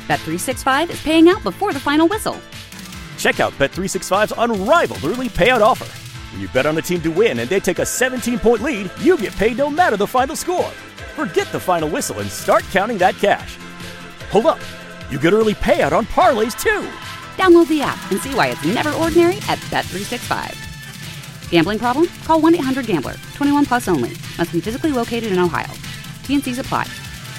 Bet365 is paying out before the final whistle. Check out Bet365's unrivaled early payout offer. When you bet on a team to win and they take a 17-point lead, you get paid no matter the final score. Forget the final whistle and start counting that cash. Hold up. You get early payout on parlays, too. Download the app and see why it's never ordinary at Bet365. Gambling problem? Call 1-800-GAMBLER. 21 plus only. Must be physically located in Ohio. T&Cs apply.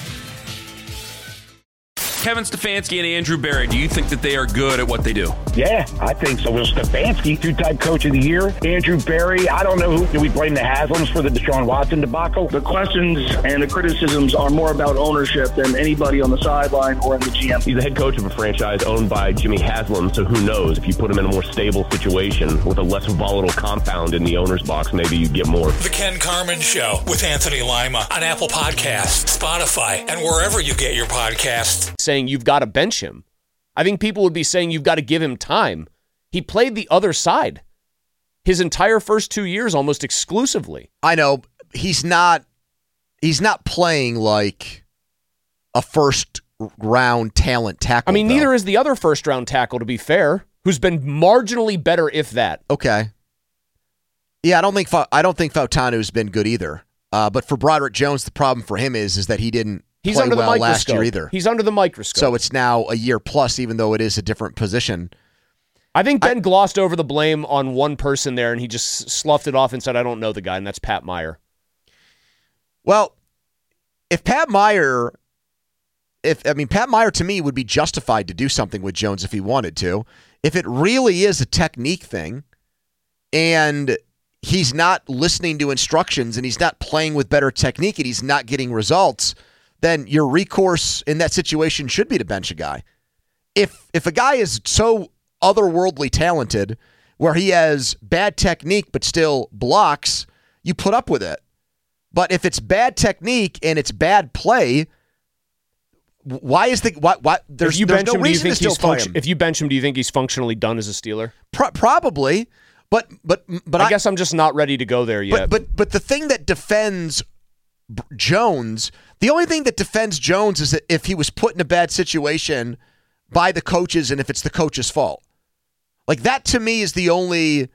Kevin Stefanski and Andrew Berry, do you think that they are good at what they do? Yeah, I think so. Well, Stefanski, two-time coach of the year. Andrew Berry, I don't know who. Do we blame the Haslams for the Deshaun Watson debacle? The questions and the criticisms are more about ownership than anybody on the sideline or in the GM. He's the head coach of a franchise owned by Jimmy Haslam, so who knows? If you put him in a more stable situation with a less volatile compound in the owner's box, maybe you get more. The Ken Carman Show with Anthony Lima on Apple Podcasts, Spotify, and wherever you get your podcasts. Saying you've got to bench him. I think people would be saying you've got to give him time. He played the other side his entire first 2 years almost exclusively. I know he's not playing like a first round talent tackle. I mean, neither is the other first round tackle, to be fair, who's been marginally better, if that. Okay. Yeah, I don't think Fautanu's been good either. But for Broderick Jones, the problem for him is that he didn't play under well the last year either. He's under the microscope. So it's now a year plus, even though it is a different position. I think Ben glossed over the blame on one person there, and he just sloughed it off and said, I don't know the guy, and that's Pat Meyer. Well, Pat Meyer to me would be justified to do something with Jones if he wanted to. If it really is a technique thing, and he's not listening to instructions, and he's not playing with better technique, and he's not getting results, then your recourse in that situation should be to bench a guy. If a guy is so otherworldly talented where he has bad technique but still blocks, you put up with it. But if it's bad technique and it's bad play, there's no reason to still play him. If you bench him, do you think he's functionally done as a Steeler? Probably, but I guess I'm just not ready to go there yet. But the thing that defends Jones, the only thing that defends Jones is that if he was put in a bad situation by the coaches and if it's the coach's fault. Like that to me is the only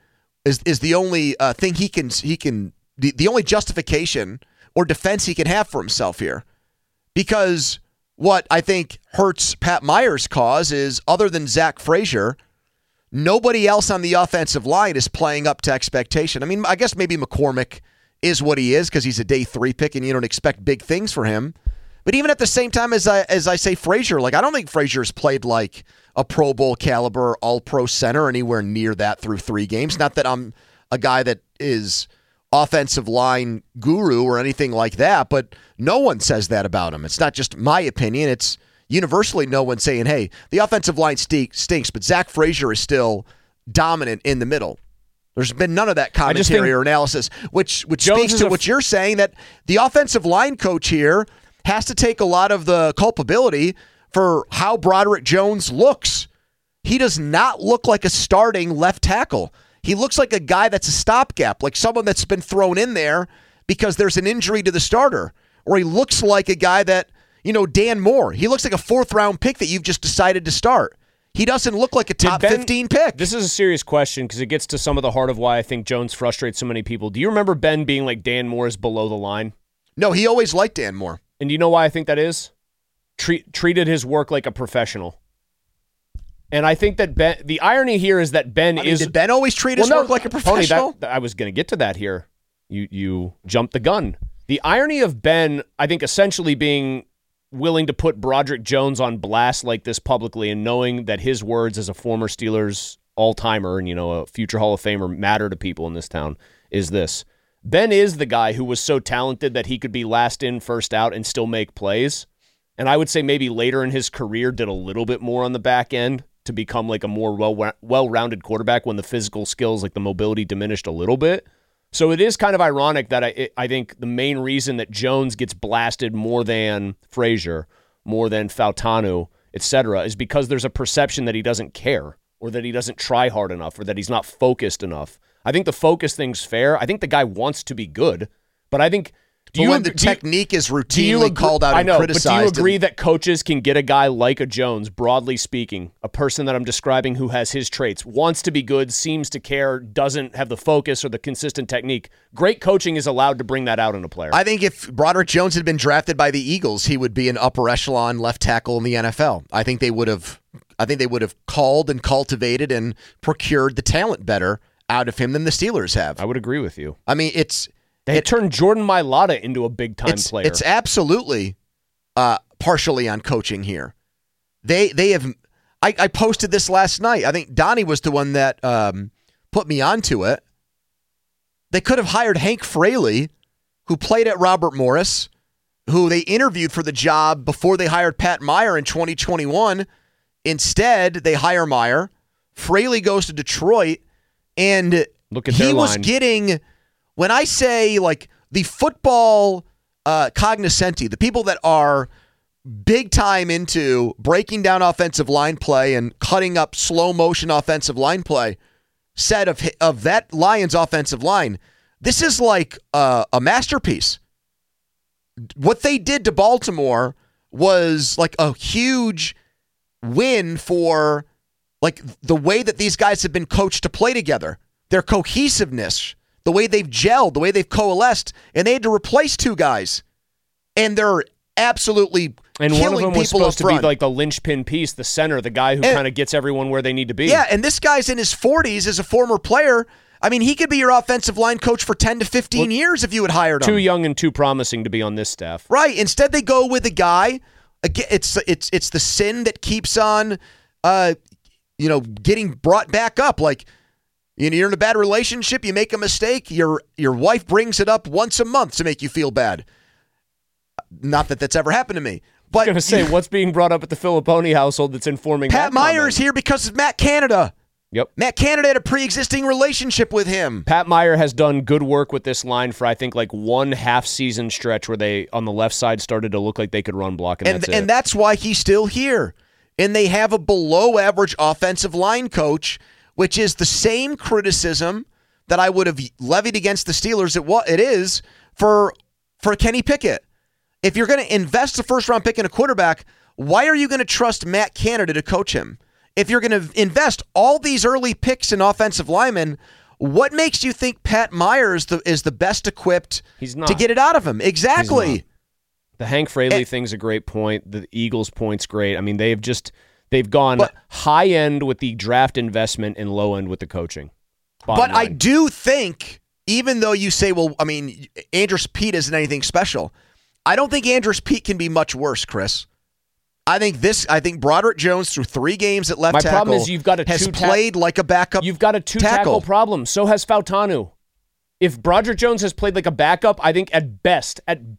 thing he can the only justification or defense he can have for himself here. Because what I think hurts Pat Meyer's cause is, other than Zach Frazier, nobody else on the offensive line is playing up to expectation. I mean, I guess maybe McCormick is what he is because he's a day 3 pick and you don't expect big things for him. But even at the same time as I say Frazier, like I don't think Frazier's played like a Pro Bowl caliber all-pro center anywhere near that through 3 games. Not that I'm a guy that is offensive line guru or anything like that, but no one says that about him. It's not just my opinion. It's universally no one saying, hey, the offensive line stinks, but Zach Frazier is still dominant in the middle. There's been none of that commentary or analysis, which speaks to what you're saying, that the offensive line coach here has to take a lot of the culpability for how Broderick Jones looks. He does not look like a starting left tackle. He looks like a guy that's a stopgap, like someone that's been thrown in there because there's an injury to the starter. Or he looks like a guy that, Dan Moore. He looks like a 4th-round pick that you've just decided to start. He doesn't look like a top 15 pick. This is a serious question because it gets to some of the heart of why I think Jones frustrates so many people. Do you remember Ben being like Dan Moore is below the line? No, he always liked Dan Moore. And do you know why I think that is? Treated his work like a professional. And I think that the irony here is that did Ben always treat his work like a professional? Tony, I was going to get to that here. You jumped the gun. The irony of Ben, I think, essentially being willing to put Broderick Jones on blast like this publicly and knowing that his words as a former Steelers all-timer and, a future Hall of Famer matter to people in this town is this. Ben is the guy who was so talented that he could be last in, first out and still make plays. And I would say maybe later in his career did a little bit more on the back end to become like a more well-rounded quarterback when the physical skills, like the mobility, diminished a little bit. So it is kind of ironic that I think the main reason that Jones gets blasted more than Frazier, more than Fautanu, etc., is because there's a perception that he doesn't care or that he doesn't try hard enough or that he's not focused enough. I think the focus thing's fair. I think the guy wants to be good, but I think When the technique is routinely called out and criticized. But do you agree that coaches can get a guy like a Jones, broadly speaking, a person that I'm describing who has his traits, wants to be good, seems to care, doesn't have the focus or the consistent technique? Great coaching is allowed to bring that out in a player. I think if Broderick Jones had been drafted by the Eagles, he would be an upper echelon left tackle in the NFL. I think they would have called and cultivated and procured the talent better out of him than the Steelers have. I would agree with you. I mean, They turned Jordan Mailata into a big-time player. It's absolutely partially on coaching here. They have. I posted this last night. I think Donnie was the one that put me onto it. They could have hired Hank Fraley, who played at Robert Morris, who they interviewed for the job before they hired Pat Meyer in 2021. Instead, they hire Meyer. Fraley goes to Detroit, and look at their line. Was getting. When I say, like, the football cognoscenti, the people that are big time into breaking down offensive line play and cutting up slow motion offensive line play, said of that Lions offensive line, this is like a masterpiece. What they did to Baltimore was like a huge win for like the way that these guys have been coached to play together, their cohesiveness, the way they've gelled, the way they've coalesced, and they had to replace two guys. And they're absolutely and killing one of them was people supposed to be like the linchpin piece, the center, the guy who kind of gets everyone where they need to be. Yeah, and this guy's in his 40s as a former player. I mean, he could be your offensive line coach for 10 to 15 years if you had hired him. Too young and too promising to be on this staff. Right. Instead, they go with a guy. Again, it's the sin that keeps on, getting brought back up. Like, you're in a bad relationship, you make a mistake, your wife brings it up once a month to make you feel bad. Not that that's ever happened to me. But I was going to say, what's being brought up at the Filipponi household that's informing Pat that Meyer comment? is here because of Matt Canada. Yep. Matt Canada had a pre-existing relationship with him. Pat Meyer has done good work with this line for, I think, like 1 half-season stretch where they, on the left side, started to look like they could run block, and that's why he's still here. And they have a below-average offensive line coach, which is the same criticism that I would have levied against the Steelers it is for Kenny Pickett. If you're going to invest a first-round pick in a quarterback, why are you going to trust Matt Canada to coach him? If you're going to invest all these early picks in offensive linemen, what makes you think Pat Meyer is the best equipped to get it out of him? Exactly. The Hank Fraley thing's a great point. The Eagles point's great. I mean, they've gone high end with the draft investment and low end with the coaching. But I do think, even though you say, well, I mean, Andrus Peat isn't anything special, I don't think Andrus Peat can be much worse, Chris. I think Broderick Jones through 3 games at left tackle. My problem is you've got played like a backup. You've got a two-tackle problem. So has Fautanu. If Broderick Jones has played like a backup, I think at best,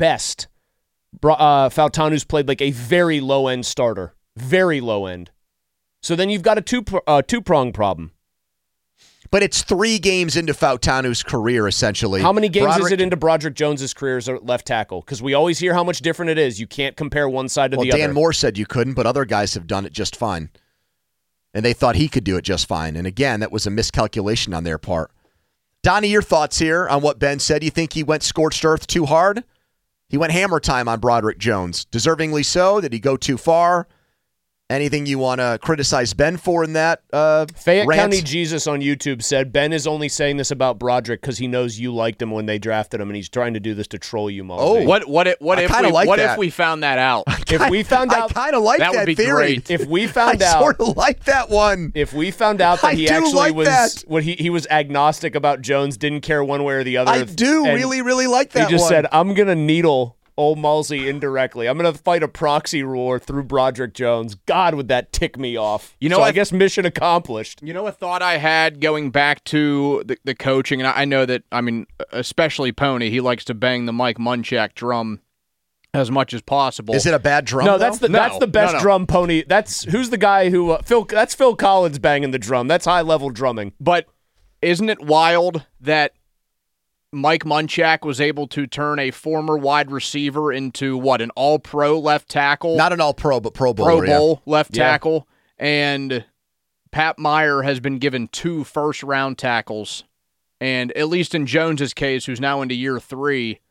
Fautanu's played like a very low-end starter. Very low-end. So then you've got a two-prong problem. But it's 3 games into Fautanu's career, essentially. How many games is it into Broderick Jones' career as a left tackle? Because we always hear how much different it is. You can't compare one side to the other. Dan Moore said you couldn't, but other guys have done it just fine. And they thought he could do it just fine. And again, that was a miscalculation on their part. Donnie, your thoughts here on what Ben said. You think he went scorched earth too hard? He went hammer time on Broderick Jones. Deservingly so. Did he go too far? Anything you want to criticize Ben for in that Fayette rant? County Jesus on YouTube said, Ben is only saying this about Broderick because he knows you liked him when they drafted him, and he's trying to do this to troll you, Mosey. Oh, what if we found that out? If we found out, I kind of like that would be theory. great. If we found out, I sort of like that one. If we found out that he actually like was that. what he was agnostic about Jones, didn't care one way or the other. I do really, really like that one. He just said, I'm going to needle old Mulsey indirectly. I'm going to fight a proxy war through Broderick Jones. God, would that tick me off. You know, so I guess mission accomplished. You know, a thought I had going back to the coaching, and I know that, I mean, especially Pony, he likes to bang the Mike Munchak drum as much as possible. Is it a bad drum? No, that's the best drum, Pony. Who's the guy who that's Phil Collins banging the drum. That's high level drumming. But isn't it wild that Mike Munchak was able to turn a former wide receiver into an all-pro left tackle? Not an all-pro, but Pro Bowl left tackle. And Pat Meyer has been given 2 first-round tackles. And at least in Jones's case, who's now into year 3,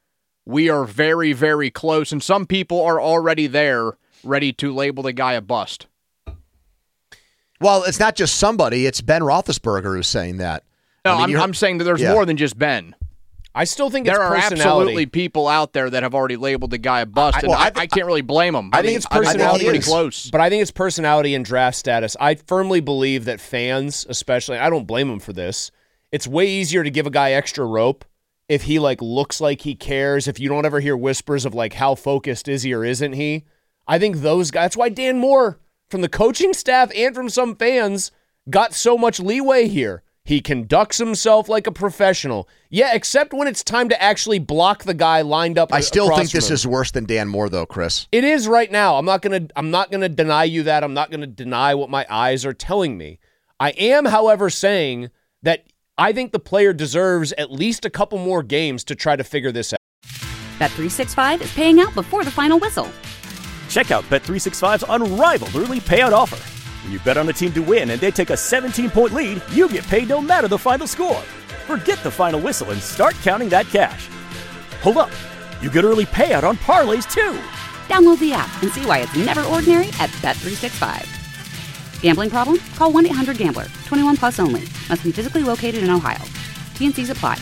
we are very, very close, and some people are already there, ready to label the guy a bust. Well, it's not just somebody. It's Ben Roethlisberger who's saying that. No, I'm saying that there's more than just Ben. I still think there it's are personality. Absolutely people out there that have already labeled the guy a bust, I can't really blame them. I think it's personality. Pretty close. But I think it's personality and draft status. I firmly believe that fans, especially, I don't blame them for this. It's way easier to give a guy extra rope if he looks like he cares, if you don't ever hear whispers of how focused is he or isn't he. I think those guys, that's why Dan Moore from the coaching staff and from some fans got so much leeway here. He conducts himself like a professional. Yeah, except when it's time to actually block the guy lined up. I still think this is worse than Dan Moore, though, Chris. It is right now. I'm not gonna deny you that. I'm not gonna deny what my eyes are telling me. I am, however, saying that I think the player deserves at least a couple more games to try to figure this out. Bet365 is paying out before the final whistle. Check out Bet365's unrivaled early payout offer. When you bet on a team to win and they take a 17-point lead, you get paid no matter the final score. Forget the final whistle and start counting that cash. Hold up. You get early payout on parlays, too. Download the app and see why it's never ordinary at Bet365. Gambling problem? Call 1-800-GAMBLER. 21 plus only. Must be physically located in Ohio. T&Cs apply.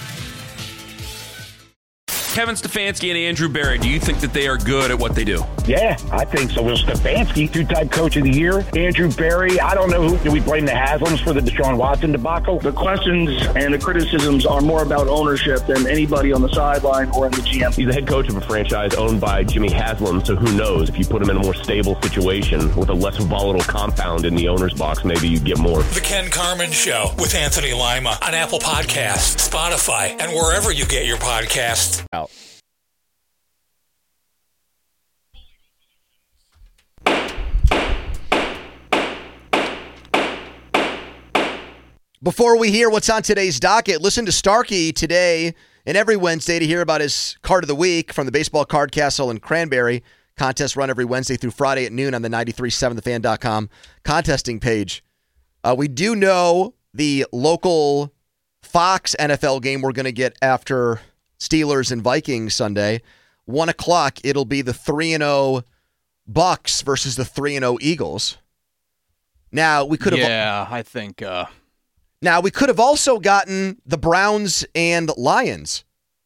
Kevin Stefanski and Andrew Berry, do you think that they are good at what they do? Yeah, I think so. Will Stefanski, two-time coach of the year. Andrew Berry, I don't know who. Do we blame the Haslams for the Deshaun Watson debacle? The questions and the criticisms are more about ownership than anybody on the sideline or in the GM. He's the head coach of a franchise owned by Jimmy Haslam, so who knows? If you put him in a more stable situation with a less volatile compound in the owner's box, maybe you get more. The Ken Carman Show with Anthony Lima on Apple Podcasts, Spotify, and wherever you get your podcasts. Out. Before we hear what's on today's docket, listen to Starkey today and every Wednesday to hear about his card of the week from the Baseball Card Castle in Cranberry. Contests run every Wednesday through Friday at noon on the 937thefan.com contesting page. We do know the local Fox NFL game we're going to get after Steelers and Vikings Sunday. 1 o'clock, it'll be the 3-0 Bucks versus the 3-0 Eagles. Now, we could have... Yeah, I think... Now, we could have also gotten the Browns and Lions.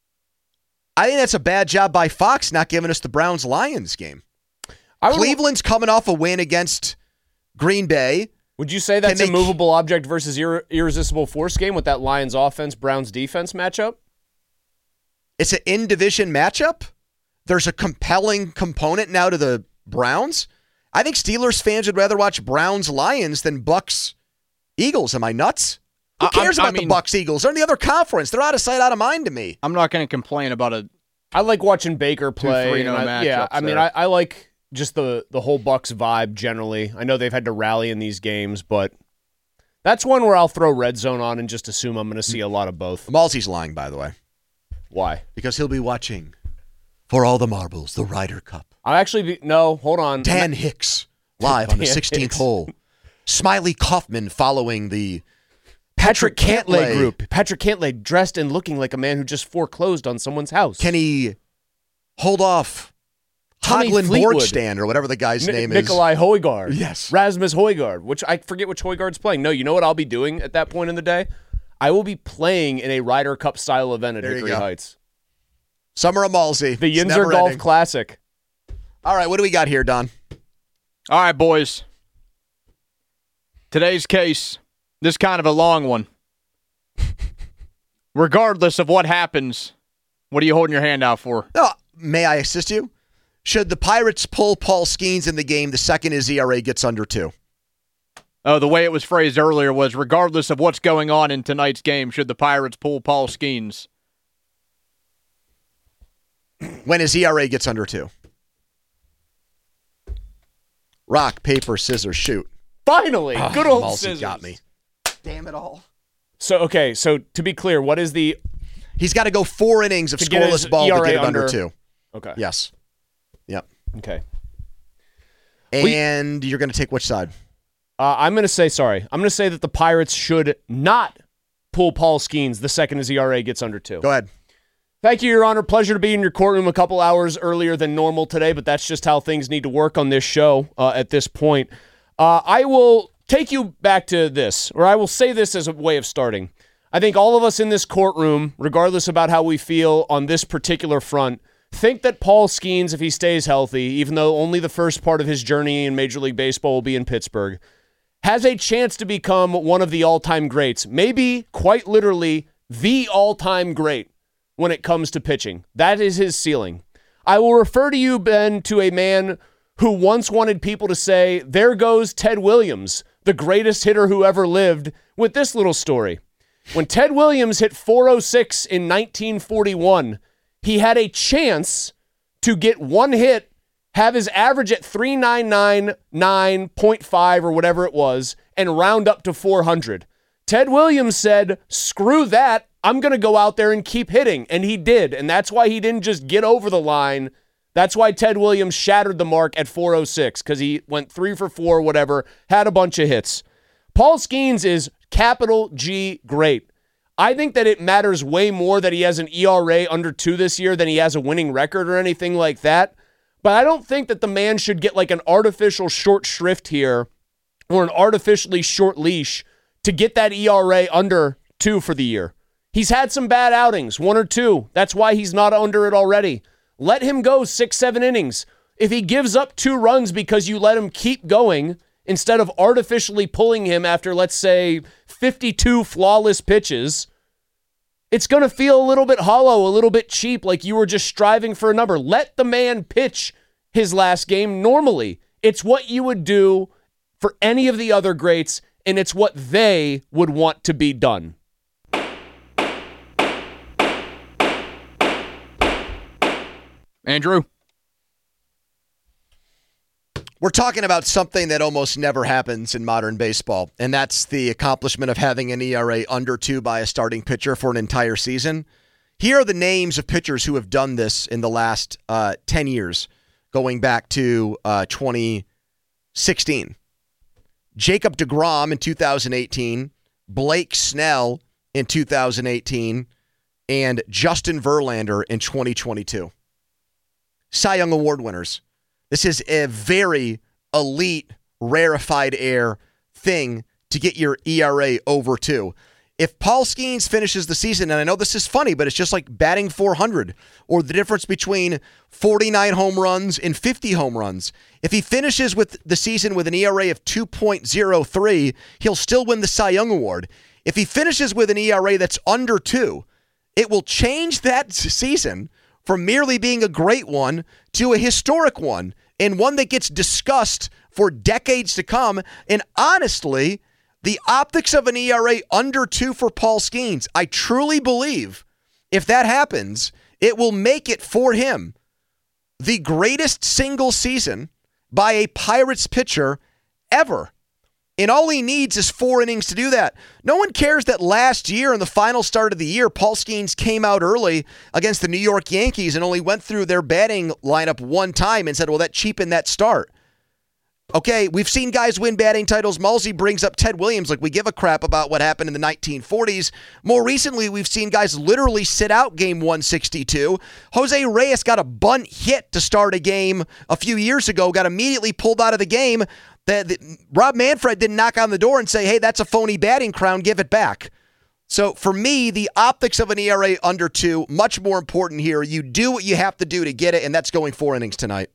I think that's a bad job by Fox not giving us the Browns-Lions game. Cleveland's coming off a win against Green Bay. Would you say that's a movable object versus irresistible force game with that Lions offense, Browns defense matchup? It's an in-division matchup? There's a compelling component now to the Browns? I think Steelers fans would rather watch Browns-Lions than Bucks-Eagles. Am I nuts? Who cares about the Bucks-Eagles? They're in the other conference. They're out of sight, out of mind to me. I'm not going to complain about a... I like watching Baker play. 2-3-0 matchups. Yeah, I mean, I like just the whole Bucks vibe generally. I know they've had to rally in these games, but that's one where I'll throw Red Zone on and just assume I'm going to see a lot of both. Malsey's lying, by the way. Why? Because he'll be watching For All the Marbles, the Ryder Cup. I'll actually be... No, hold on. Dan Hicks, live on the 16th hole. Smiley Kaufman following the... Patrick Cantlay group. Patrick Cantlay dressed and looking like a man who just foreclosed on someone's house. Can he hold off Hagelin Borgstand or whatever the guy's name is? Nikolai Højgaard. Yes. Rasmus Højgaard, which I forget which Højgaard's playing. No, you know what I'll be doing at that point in the day? I will be playing in a Ryder Cup style event at Hickory Heights. Summer of Malsey. The Yinzer Golf Classic. All right, what do we got here, Don? All right, boys. Today's case... This kind of a long one. Regardless of what happens, what are you holding your hand out for? Oh, may I assist you? Should the Pirates pull Paul Skeens in the game the second his ERA gets under 2? Oh, the way it was phrased earlier was, regardless of what's going on in tonight's game, should the Pirates pull Paul Skeens? When his ERA gets under 2. Rock, paper, scissors, shoot. Finally! Good old Malsey scissors. Got me. Damn it all. So to be clear, what is the... He's got to go 4 innings of scoreless ball to get it under 2. Okay. Yes. Yep. Okay. And you're going to take which side? I'm going to say that the Pirates should not pull Paul Skeens the second his ERA gets under 2. Go ahead. Thank you, Your Honor. Pleasure to be in your courtroom a couple hours earlier than normal today, but that's just how things need to work on this show at this point. I will take you back to this, or I will say this as a way of starting. I think all of us in this courtroom, regardless about how we feel on this particular front, think that Paul Skeens, if he stays healthy, even though only the first part of his journey in Major League Baseball will be in Pittsburgh, has a chance to become one of the all-time greats, maybe quite literally the all-time great when it comes to pitching. That is his ceiling. I will refer to you, Ben, to a man who once wanted people to say, there goes Ted Williams, the greatest hitter who ever lived, with this little story. When Ted Williams hit 406 in 1941, he had a chance to get one hit, have his average at 3,999.5 or whatever it was, and round up to 400. Ted Williams said, screw that, I'm going to go out there and keep hitting. And he did. And that's why he didn't just get over the line. That's why Ted Williams shattered the mark at 406, because he went 3 for 4, whatever, had a bunch of hits. Paul Skeens is capital G great. I think that it matters way more that he has an ERA under 2 this year than he has a winning record or anything like that. But I don't think that the man should get like an artificial short shrift here or an artificially short leash to get that ERA under 2 for the year. He's had some bad outings, 1 or 2. That's why he's not under it already. Let him go 6-7 innings. If he gives up 2 runs because you let him keep going instead of artificially pulling him after, let's say, 52 flawless pitches, it's going to feel a little bit hollow, a little bit cheap, like you were just striving for a number. Let the man pitch his last game normally. It's what you would do for any of the other greats, and it's what they would want to be done. Andrew? We're talking about something that almost never happens in modern baseball, and that's the accomplishment of having an ERA under 2 by a starting pitcher for an entire season. Here are the names of pitchers who have done this in the last 10 years, going back to 2016. Jacob deGrom in 2018, Blake Snell in 2018, and Justin Verlander in 2022. Cy Young Award winners. This is a very elite, rarefied air thing to get your ERA over 2. If Paul Skeens finishes the season, and I know this is funny, but it's just like batting 400 or the difference between 49 home runs and 50 home runs. If he finishes with the season with an ERA of 2.03, he'll still win the Cy Young Award. If he finishes with an ERA that's under 2, it will change that season from merely being a great one to a historic one, and one that gets discussed for decades to come. And honestly, the optics of an ERA under 2 for Paul Skeens, I truly believe if that happens, it will make it for him the greatest single season by a Pirates pitcher ever. And all he needs is 4 innings to do that. No one cares that last year in the final start of the year, Paul Skeens came out early against the New York Yankees and only went through their batting lineup one time and said, well, that cheapened that start. Okay, we've seen guys win batting titles. Malsey brings up Ted Williams like we give a crap about what happened in the 1940s. More recently, we've seen guys literally sit out game 162. Jose Reyes got a bunt hit to start a game a few years ago, got immediately pulled out of the game. Rob Manfred didn't knock on the door and say, hey, that's a phony batting crown, give it back. So for me, the optics of an ERA under 2, much more important here. You do what you have to do to get it, and that's going 4 innings tonight.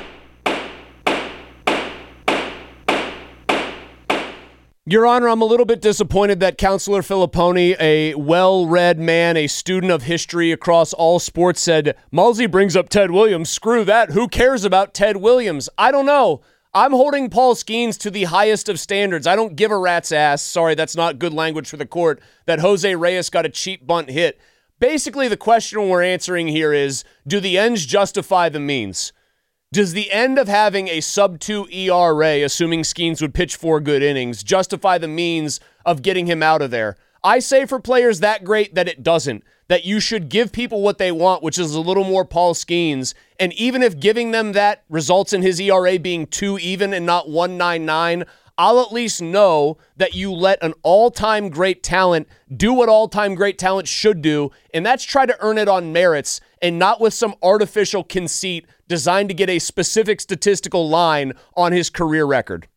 Your Honor, I'm a little bit disappointed that Counselor Filipponi, a well-read man, a student of history across all sports, said, Malsey brings up Ted Williams. Screw that. Who cares about Ted Williams? I don't know. I'm holding Paul Skeens to the highest of standards. I don't give a rat's ass. Sorry, that's not good language for the court, that Jose Reyes got a cheap bunt hit. Basically, the question we're answering here is, do the ends justify the means? Does the end of having a sub-2 ERA, assuming Skeens would pitch 4 good innings, justify the means of getting him out of there? I say for players that great that it doesn't, that you should give people what they want, which is a little more Paul Skeens, and even if giving them that results in his ERA being 2 even and not 1.99, I'll at least know that you let an all-time great talent do what all-time great talent should do, and that's try to earn it on merits and not with some artificial conceit designed to get a specific statistical line on his career record.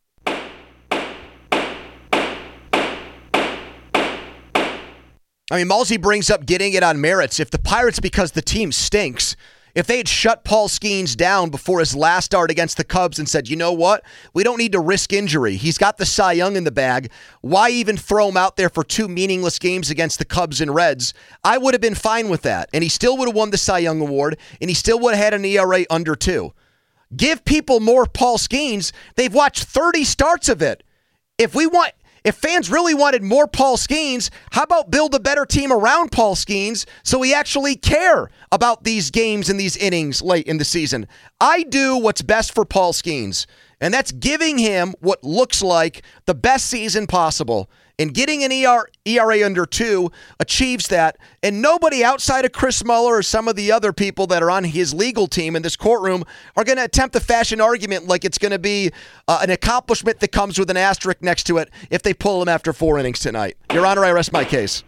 I mean, Malsey brings up getting it on merits. If the Pirates, because the team stinks, if they had shut Paul Skeens down before his last start against the Cubs and said, you know what, we don't need to risk injury. He's got the Cy Young in the bag. Why even throw him out there for 2 meaningless games against the Cubs and Reds? I would have been fine with that. And he still would have won the Cy Young Award, and he still would have had an ERA under 2. Give people more Paul Skeens. They've watched 30 starts of it. If fans really wanted more Paul Skeens, how about build a better team around Paul Skeens so we actually care about these games and these innings late in the season? I do what's best for Paul Skeens, and that's giving him what looks like the best season possible. And getting an ERA under 2 achieves that. And nobody outside of Chris Muller or some of the other people that are on his legal team in this courtroom are going to attempt to fashion argument like it's going to be an accomplishment that comes with an asterisk next to it if they pull him after 4 innings tonight. Your Honor, I rest my case.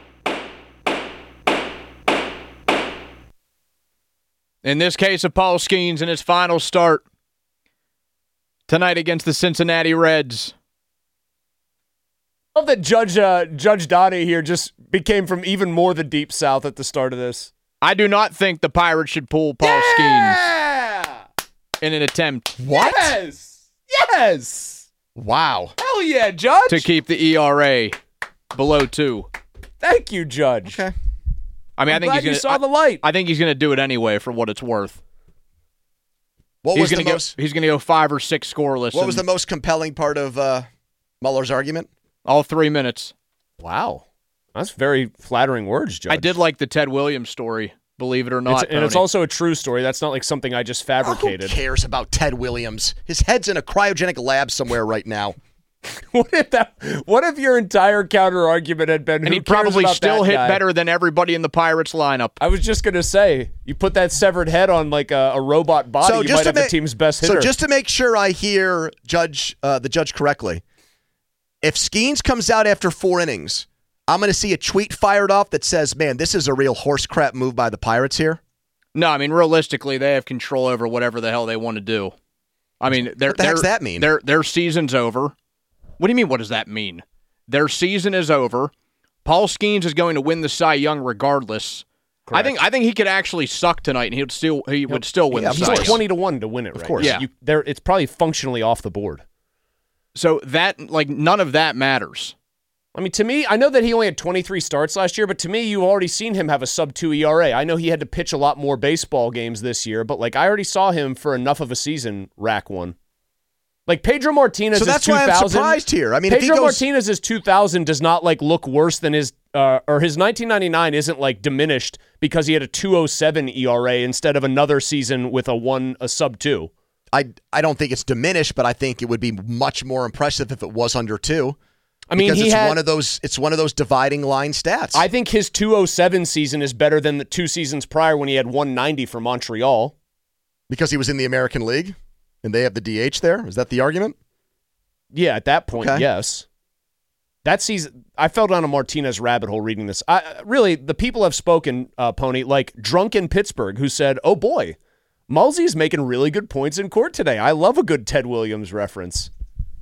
In this case of Paul Skeens in his final start tonight against the Cincinnati Reds. I love that Judge Donnie here just became from even more the Deep South at the start of this. I do not think the Pirates should pull Paul Skeens in an attempt. What? Yes! Wow. Hell yeah, Judge! To keep the ERA below 2. Thank you, Judge. Okay. I mean, I think you saw the light. I think he's going to do it anyway for what it's worth. He's going to go 5 or 6 scoreless. What was the most compelling part of Muller's argument? All 3 minutes. Wow. That's very flattering words, Judge. I did like the Ted Williams story, believe it or not. It's also a true story. That's not like something I just fabricated. Who cares about Ted Williams? His head's in a cryogenic lab somewhere right now. What if your entire counter argument had been? And he'd probably still hit better than everybody in the Pirates lineup. I was just gonna say, you put that severed head on like a robot body, you might have the team's best hitter. So just to make sure I hear the judge correctly, if Skeens comes out after 4 innings, I'm going to see a tweet fired off that says, "Man, this is a real horse crap move by the Pirates here." No, I mean realistically, they have control over whatever the hell they want to do. I mean, what the heck does that mean? Their season's over. What do you mean? What does that mean? Their season is over. Paul Skeens is going to win the Cy Young regardless. Correct. I think he could actually suck tonight, and he would still win the Cy Young. He's 20-1 to win it, right? Of course, yeah. It's probably functionally off the board. So none of that matters. I mean, to me, I know that he only had 23 starts last year, but to me, you've already seen him have a sub-2 ERA. I know he had to pitch a lot more baseball games this year, but I already saw him for enough of a season rack one. Pedro Martinez. So that's why I'm surprised here. I mean, Pedro Martinez's 2000 does not look worse than his or his 1999 isn't diminished because he had a 2.07 ERA instead of another season with a sub-2. I don't think it's diminished, but I think it would be much more impressive if it was under 2. I mean, it's one of those dividing line stats. I think his 2.07 season is better than the 2 seasons prior when he had 190 for Montreal. Because he was in the American League and they have the DH there? Is that the argument? Yeah, at that point, okay. Yes. That season, I fell down a Martinez rabbit hole reading this. Really, the people have spoken, Pony, like Drunk in Pittsburgh, who said, "Oh boy, Mulsey's making really good points in court today. I love a good Ted Williams reference."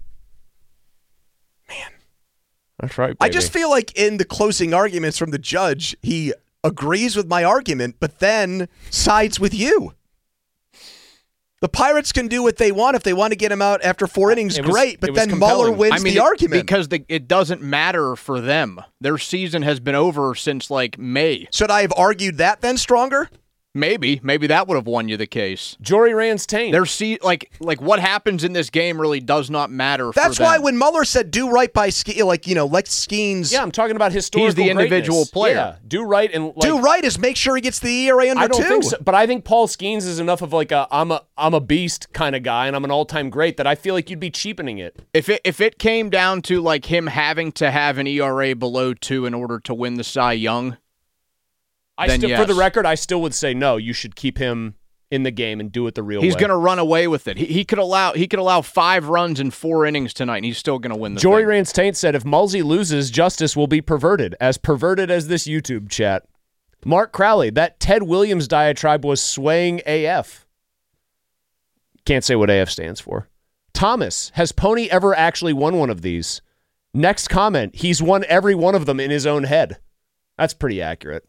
Man. That's right, baby. I just feel like in the closing arguments from the judge, he agrees with my argument, but then sides with you. The Pirates can do what they want. If they want to get him out after 4 innings, great. But then Muller wins the argument. Because it doesn't matter for them. Their season has been over since May. Should I have argued that then stronger? Maybe that would have won you the case. Jory Rand's taint. What happens in this game really does not matter. That's why when Muller said do right by Skeens. Yeah, I'm talking about historical. He's the individual greatness. player. Yeah, do right and do right is make sure he gets the ERA under 2. I don't think so, but I think Paul Skeens is enough of I'm a beast kind of guy and I'm an all-time great that I feel like you'd be cheapening it. If it came down to him having to have an ERA below 2 in order to win the Cy Young. For the record, I still would say no. You should keep him in the game and do it the real way. He's going to run away with it. He could allow 5 runs in 4 innings tonight, and he's still going to win the Jory thing. Rance Taint said, if Mulsey loses, justice will be perverted as this YouTube chat. Mark Crowley, that Ted Williams diatribe was swaying AF. Can't say what AF stands for. Thomas, has Pony ever actually won one of these? Next comment, he's won every one of them in his own head. That's pretty accurate.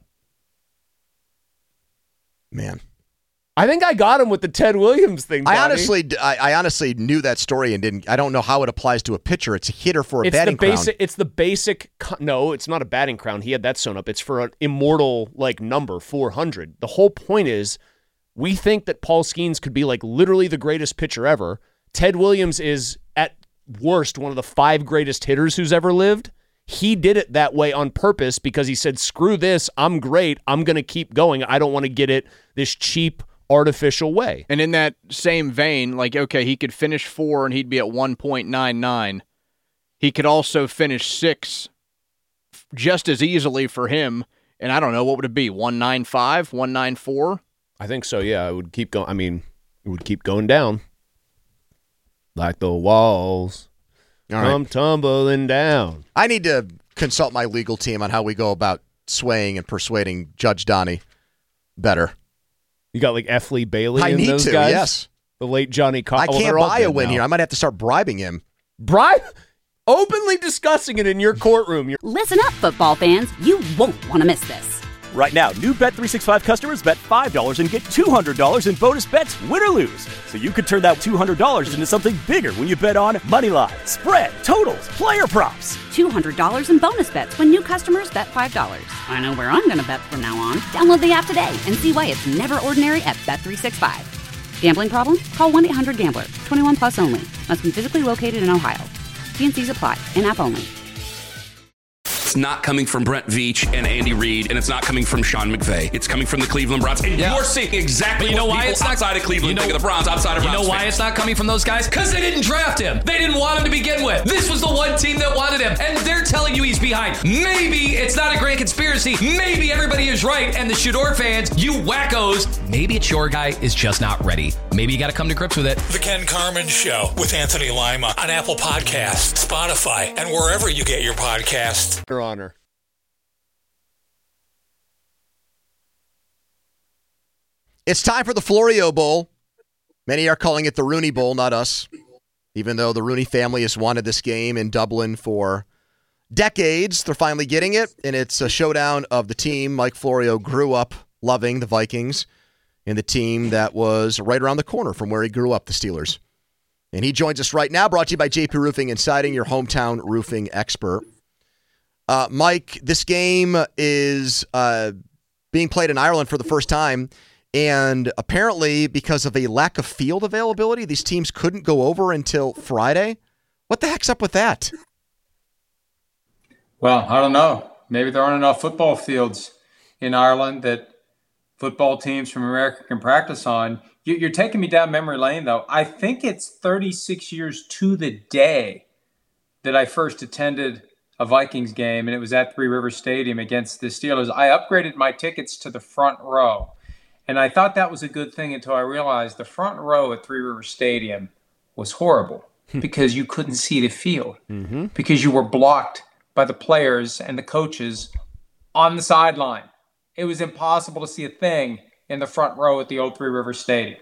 Man. I think I got him with the Ted Williams thing, Donnie. I honestly knew that story and I don't know how it applies to a pitcher. It's a hitter for a batting crown. It's the basic. No, it's not a batting crown. He had that sewn up. It's for an immortal number, 400. The whole point is we think that Paul Skeens could be literally the greatest pitcher ever. Ted Williams is at worst one of the 5 greatest hitters who's ever lived. He did it that way on purpose because he said, screw this, I'm great, I'm going to keep going. I don't want to get it this cheap, artificial way. And in that same vein, he could finish 4 and he'd be at 1.99. He could also finish 6 just as easily for him. And I don't know, what would it be, 195, 194? I think so, yeah. It would keep going. I mean, it would keep going down. Like the walls come tumbling down. I need to consult my legal team on how we go about swaying and persuading Judge Donnie better. You got F. Lee Bailey I and need those to, guys? yes. The late Johnny Cox. I can't buy a win here. I might have to start bribing him. Bribe? Openly discussing it in your courtroom. Listen up, football fans. You won't want to miss this. Right now, new Bet365 customers bet $5 and get $200 in bonus bets, win or lose. So you could turn that $200 into something bigger when you bet on Moneyline, spread, totals, player props. $200 in bonus bets when new customers bet $5. I know where I'm going to bet from now on. Download the app today and see why it's never ordinary at Bet365. Gambling problem? Call 1-800-GAMBLER. 21 plus only. Must be physically located in Ohio. T&Cs apply. In-app only. It's not coming from Brent Veach and Andy Reid, and it's not coming from Sean McVay. It's coming from the Cleveland Browns. And you're seeing exactly what people outside of Cleveland think of the Browns, outside of Browns. You know why it's not coming from those guys? Because they didn't draft him. They didn't want him to begin with. This was the one team that wanted him, and they're telling you he's behind. Maybe it's not a great conspiracy. Maybe everybody is right, and the Shador fans, you wackos, maybe it's your guy is just not ready. Maybe you got to come to grips with it. The Ken Carman Show with Anthony Lima on Apple Podcasts, Spotify, and wherever you get your podcasts. Your Honor. It's time for the Florio Bowl. Many are calling it the Rooney Bowl, not us, even though the Rooney family has wanted this game in Dublin for decades. They're finally getting it, and it's a showdown of the team Mike Florio grew up loving, the Vikings, and the team that was right around the corner from where he grew up, the Steelers. And he joins us right now, brought to you by JP Roofing and Siding, your hometown roofing expert. Mike, this game is being played in Ireland for the first time. And apparently, because of a lack of field availability, these teams couldn't go over until Friday. What the heck's up with that? Well, I don't know. Maybe there aren't enough football fields in Ireland that football teams from America can practice on. You're taking me down memory lane, though. I think it's 36 years to the day that I first attended a Vikings game, and it was at Three Rivers Stadium against the Steelers. I upgraded my tickets to the front row. And I thought that was a good thing until I realized the front row at Three Rivers Stadium was horrible because you couldn't see the field because you were blocked by the players and the coaches on the sideline. It was impossible to see a thing in the front row at the old Three Rivers Stadium.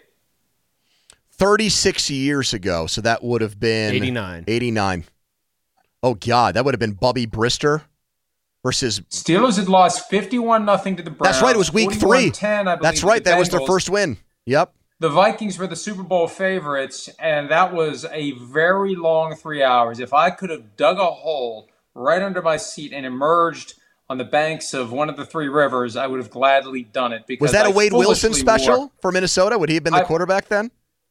36 years ago, so that would have been 89. Oh, God, that would have been Bubby Brister. Versus Steelers had lost 51-0 to the Browns. That's right. It was week 3. That's right. That was their Bengals. First win. Yep. The Vikings were the Super Bowl favorites, and that was a very long 3 hours. If I could have dug a hole right under my seat and emerged on the banks of one of the three rivers, I would have gladly done it. Because was that a Wade Wilson special for Minnesota? Would he have been the quarterback then?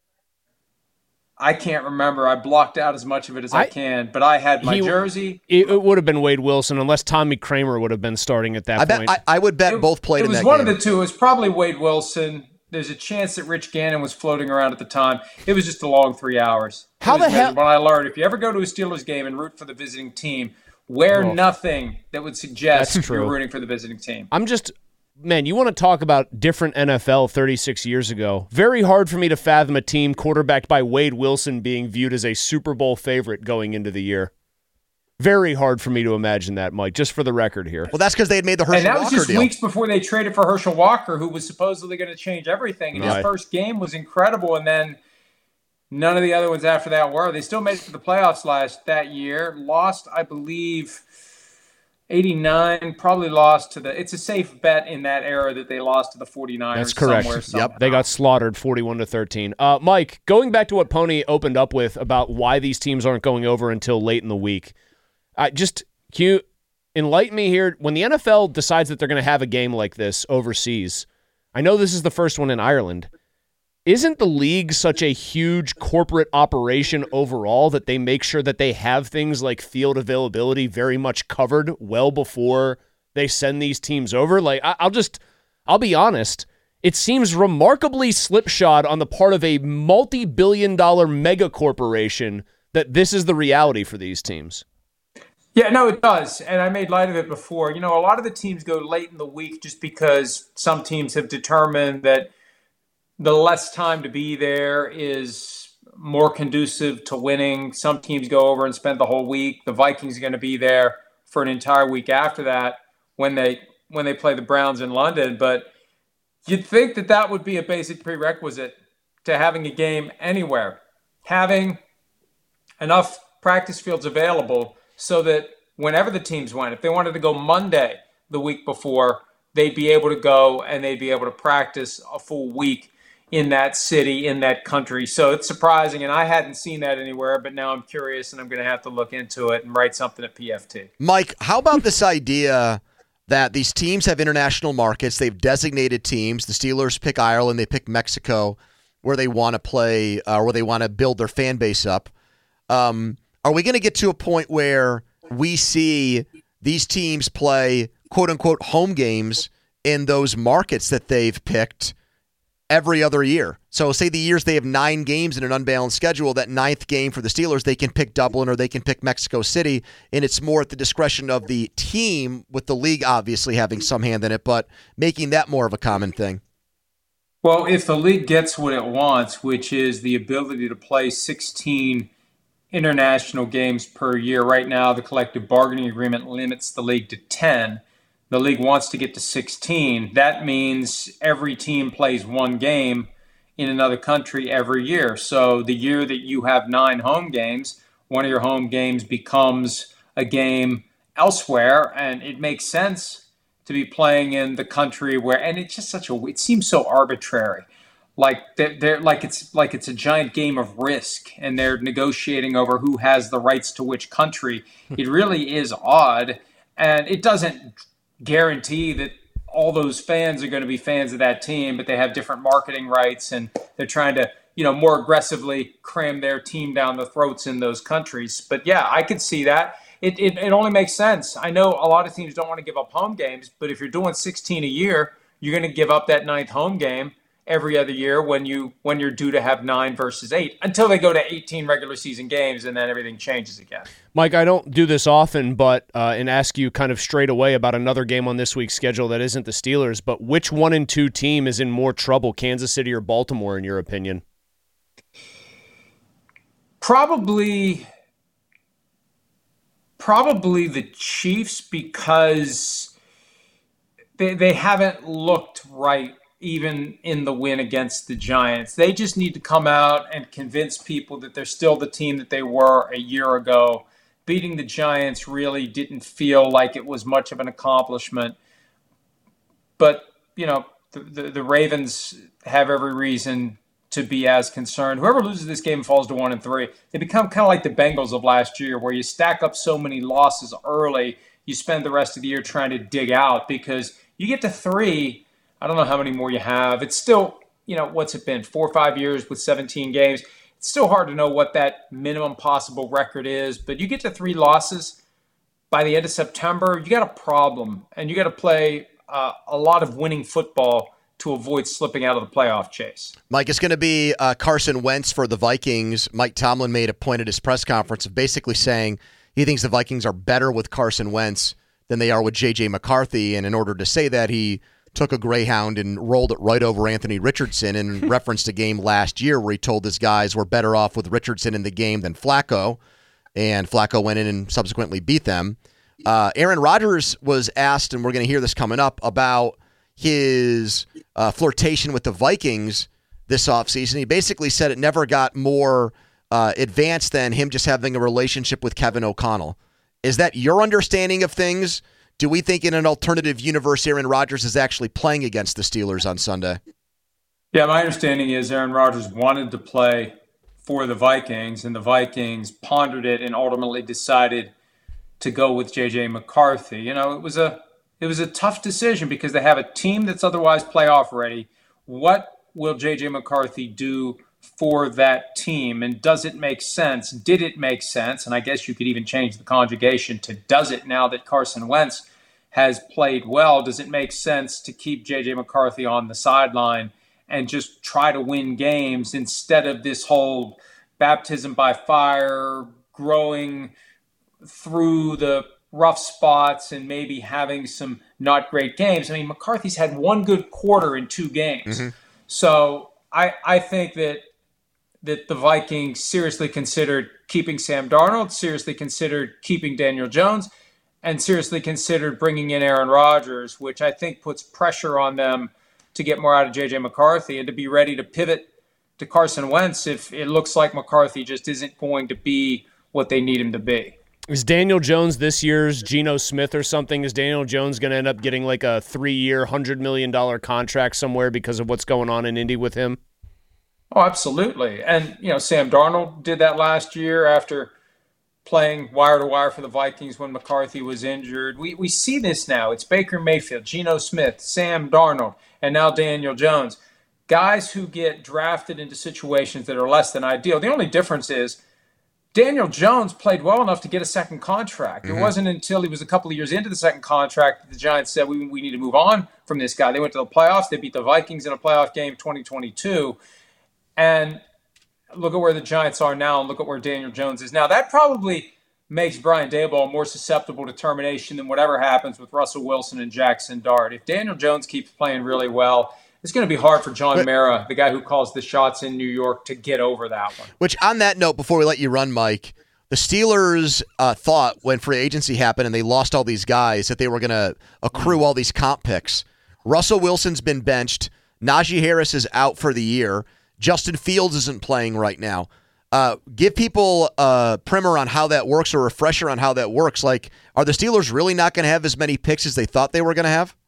I can't remember. I blocked out as much of it as I can, but I had my jersey. It would have been Wade Wilson unless Tommy Kramer would have been starting at that point. I would bet both played in that game. It was one of the two. It was probably Wade Wilson. There's a chance that Rich Gannon was floating around at the time. It was just a long 3 hours. How the hell? When I learned, if you ever go to a Steelers game and root for the visiting team, wear nothing that would suggest you're rooting for the visiting team. man, you want to talk about different NFL 36 years ago. Very hard for me to fathom a team quarterbacked by Wade Wilson being viewed as a Super Bowl favorite going into the year. Very hard for me to imagine that, Mike, just for the record here. Well, that's because they had made the Herschel Walker deal. And that was just weeks before they traded for Herschel Walker, who was supposedly going to change everything. And his first game was incredible, and then none of the other ones after that were. They still made it to the playoffs that year. Lost, I believe, 89, probably lost to it's a safe bet in that era that they lost to the 49ers. That's correct. Yep, they got slaughtered 41-13. Mike, going back to what Pony opened up with about why these teams aren't going over until late in the week, can you enlighten me here? When the NFL decides that they're going to have a game like this overseas, I know this is the first one in Ireland. Isn't the league such a huge corporate operation overall that they make sure that they have things like field availability very much covered well before they send these teams over? Like, I'll be honest, it seems remarkably slipshod on the part of a multi-billion-dollar mega corporation that this is the reality for these teams. Yeah, no, it does. And I made light of it before. You know, a lot of the teams go late in the week just because some teams have determined that the less time to be there is more conducive to winning. Some teams go over and spend the whole week. The Vikings are going to be there for an entire week after that when they play the Browns in London. But you'd think that would be a basic prerequisite to having a game anywhere. Having enough practice fields available so that whenever the teams went, if they wanted to go Monday the week before, they'd be able to go and they'd be able to practice a full week in that city, in that country. So it's surprising, and I hadn't seen that anywhere, but now I'm curious, and I'm going to have to look into it and write something at PFT. Mike, how about this idea that these teams have international markets? They've designated teams. The Steelers pick Ireland. They pick Mexico, where they want to play, where they want to build their fan base up. Are we going to get to a point where we see these teams play quote-unquote home games in those markets that they've picked every other year? So say the years they have 9 games in an unbalanced schedule, that 9th game for the Steelers, they can pick Dublin or they can pick Mexico City, and it's more at the discretion of the team, with the league obviously having some hand in it, but making that more of a common thing. Well, if the league gets what it wants, which is the ability to play 16 international games per year. Right now, the collective bargaining agreement limits the league to 10. The league wants to get to 16. That means every team plays one game in another country every year. So the year that you have 9 home games, one of your home games becomes a game elsewhere, and it makes sense to be playing in the country where, and it's just it seems so arbitrary. Like they're like it's a giant game of Risk, and they're negotiating over who has the rights to which country. It really is odd, and it doesn't guarantee that all those fans are going to be fans of that team, but they have different marketing rights, and they're trying to, more aggressively cram their team down the throats in those countries. But yeah, I could see that. It only makes sense. I know a lot of teams don't want to give up home games, but if you're doing 16 a year, you're going to give up that 9th home game every other year when you're due to have 9 versus 8 until they go to 18 regular season games, and then everything changes again. Mike, I don't do this often, but and ask you kind of straight away about another game on this week's schedule that isn't the Steelers, but which 1 and 2 team is in more trouble, Kansas City or Baltimore, in your opinion? Probably the Chiefs, because they haven't looked right even in the win against the Giants. They just need to come out and convince people that they're still the team that they were a year ago. Beating the Giants really didn't feel like it was much of an accomplishment. But, the Ravens have every reason to be as concerned. Whoever loses this game falls to 1 and 3. They become kind of like the Bengals of last year, where you stack up so many losses early, you spend the rest of the year trying to dig out, because you get to 3, I don't know how many more you have. It's still, what's it been, 4 or 5 years with 17 games. It's still hard to know what that minimum possible record is, but you get to 3 losses by the end of September, you got a problem, and you got to play a lot of winning football to avoid slipping out of the playoff chase. Mike, it's going to be Carson Wentz for the Vikings. Mike Tomlin made a point at his press conference of basically saying he thinks the Vikings are better with Carson Wentz than they are with J.J. McCarthy, and in order to say that, he took a Greyhound and rolled it right over Anthony Richardson and referenced a game last year where he told his guys we're better off with Richardson in the game than Flacco, and Flacco went in and subsequently beat them. Aaron Rodgers was asked, and we're going to hear this coming up, about his flirtation with the Vikings this offseason. He basically said it never got more advanced than him just having a relationship with Kevin O'Connell. Is that your understanding of things? Do we think in an alternative universe Aaron Rodgers is actually playing against the Steelers on Sunday? Yeah, my understanding is Aaron Rodgers wanted to play for the Vikings, and the Vikings pondered it and ultimately decided to go with J.J. McCarthy. You know, it was a tough decision because they have a team that's otherwise playoff ready. What will J.J. McCarthy do for that team, and does it make sense? Did it make sense? And I guess you could even change the conjugation to does it now that Carson Wentz has played well? Does it make sense to keep J.J. McCarthy on the sideline and just try to win games instead of this whole baptism by fire, growing through the rough spots and maybe having some not great games? I mean, McCarthy's had one good quarter in 2 games. Mm-hmm. So I think that the Vikings seriously considered keeping Sam Darnold, seriously considered keeping Daniel Jones, and seriously considered bringing in Aaron Rodgers, which I think puts pressure on them to get more out of J.J. McCarthy and to be ready to pivot to Carson Wentz if it looks like McCarthy just isn't going to be what they need him to be. Is Daniel Jones this year's Geno Smith or something? Is Daniel Jones going to end up getting like a 3-year, $100 million contract somewhere because of what's going on in Indy with him? Oh, absolutely. And, you know, Sam Darnold did that last year after playing wire to wire for the Vikings when McCarthy was injured. We see this now. It's Baker Mayfield, Geno Smith, Sam Darnold, and now Daniel Jones. Guys who get drafted into situations that are less than ideal. The only difference is Daniel Jones played well enough to get a second contract. Mm-hmm. It wasn't until he was a couple of years into the second contract that the Giants said, we need to move on from this guy. They went to the playoffs. They beat the Vikings in a playoff game 2022. And look at where the Giants are now and look at where Daniel Jones is now. That probably makes Brian Daboll more susceptible to termination than whatever happens with Russell Wilson and Jackson Dart. If Daniel Jones keeps playing really well, it's going to be hard for John Mara, the guy who calls the shots in New York, to get over that one. Which, on that note, before we let you run, Mike, the Steelers thought when free agency happened and they lost all these guys that they were going to accrue all these comp picks. Russell Wilson's been benched. Najee Harris is out for the year. Justin Fields isn't playing right now. Give people a primer on how that works or a refresher on how that works. Like, are the Steelers really not going to have as many picks as they thought they were going to have?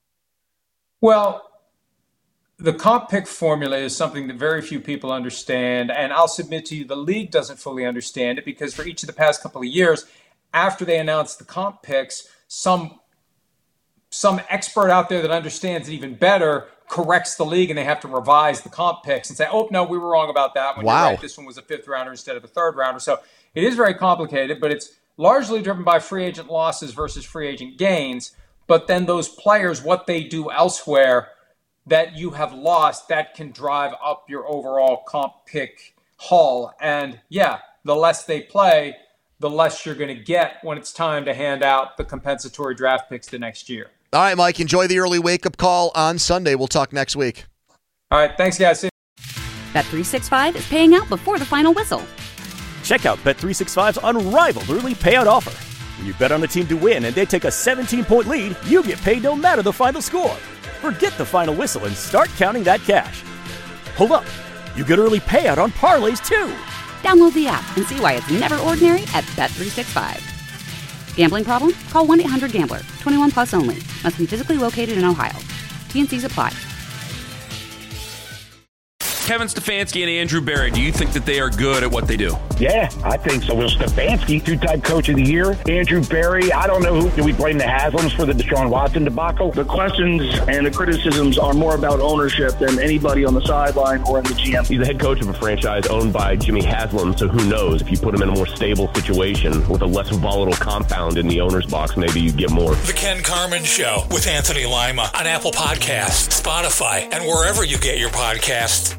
Well, the comp pick formula is something that very few people understand, and I'll submit to you the league doesn't fully understand it because for each of the past couple of years, after they announced the comp picks, some expert out there that understands it even better corrects the league and they have to revise the comp picks and say, oh, no, we were wrong about that one. Wow. You're right, this one was a 5th rounder instead of a 3rd rounder. So it is very complicated, but it's largely driven by free agent losses versus free agent gains. But then those players, what they do elsewhere that you have lost, that can drive up your overall comp pick haul. And yeah, the less they play, the less you're going to get when it's time to hand out the compensatory draft picks the next year. All right, Mike, enjoy the early wake-up call on Sunday. We'll talk next week. All right, thanks, guys. See you. Bet365 is paying out before the final whistle. Check out Bet365's unrivaled early payout offer. When you bet on a team to win and they take a 17-point lead, you get paid no matter the final score. Forget the final whistle and start counting that cash. Hold up. You get early payout on parlays, too. Download the app and see why it's never ordinary at Bet365. Gambling problem? Call 1-800-GAMBLER. 21 plus only. Must be physically located in Ohio. T&Cs apply. Kevin Stefanski and Andrew Berry, do you think that they are good at what they do? Yeah, I think so. Will Stefanski, 2-time coach of the year. Andrew Berry, I don't know who. Do we blame the Haslams for the Deshaun Watson debacle? The questions and the criticisms are more about ownership than anybody on the sideline or in the GM. He's the head coach of a franchise owned by Jimmy Haslam, so who knows? If you put him in a more stable situation with a less volatile compound in the owner's box, maybe you get more. The Ken Carman Show with Anthony Lima on Apple Podcasts, Spotify, and wherever you get your podcasts.